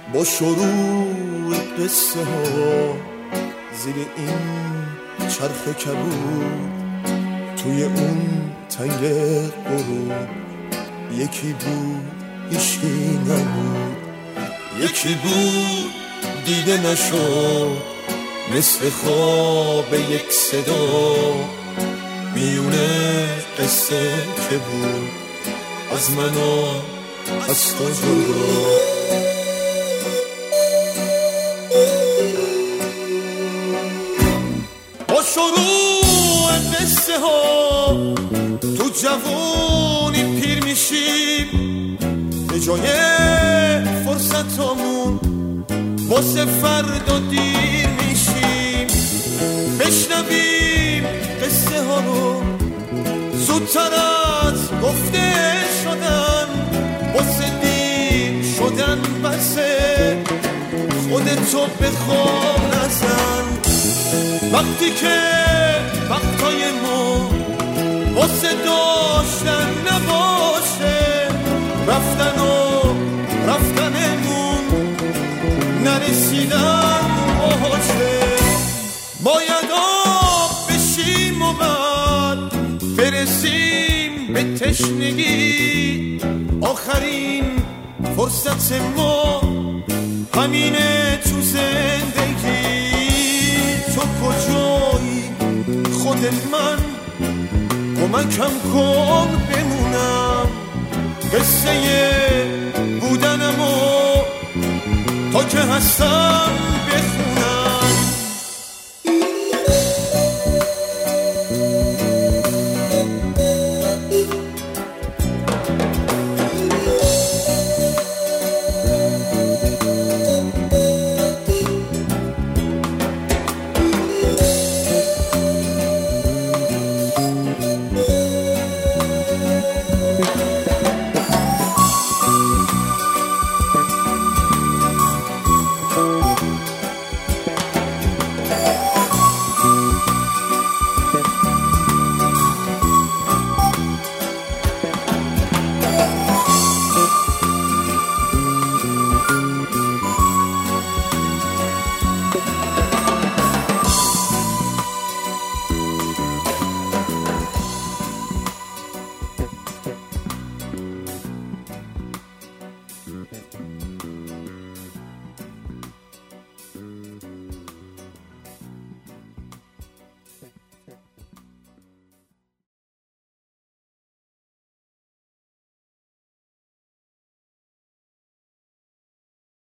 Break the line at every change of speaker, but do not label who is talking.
با شروع قصه ها زیر این چرخ کبود، توی اون تنگ غروب یکی بود هیچی نبود، یکی بود دیده نشد مثل خواب یک صدا میونه قصه که بود از من و از تو جدا. با شروع قصه ها تو جوونی پیر میشیم، به جای فرصتامون واسه فردا دیر میشیم. بشنویم قصه ها رو زودتر از گفته شدن، واسه دیر شدن بسه خودتو بخواب نزن. وقتی که وقتای ما واسه داشتن نباشه، رفتن و رفتنمون نرسیدن باشه، باید آب بشیم و بعد برسیم به تشنگی. آخرین فرصت ما همینه تو زندگی. تو کجایی خود من، کمکم کن بمونم قصه بودنمو تا که هستم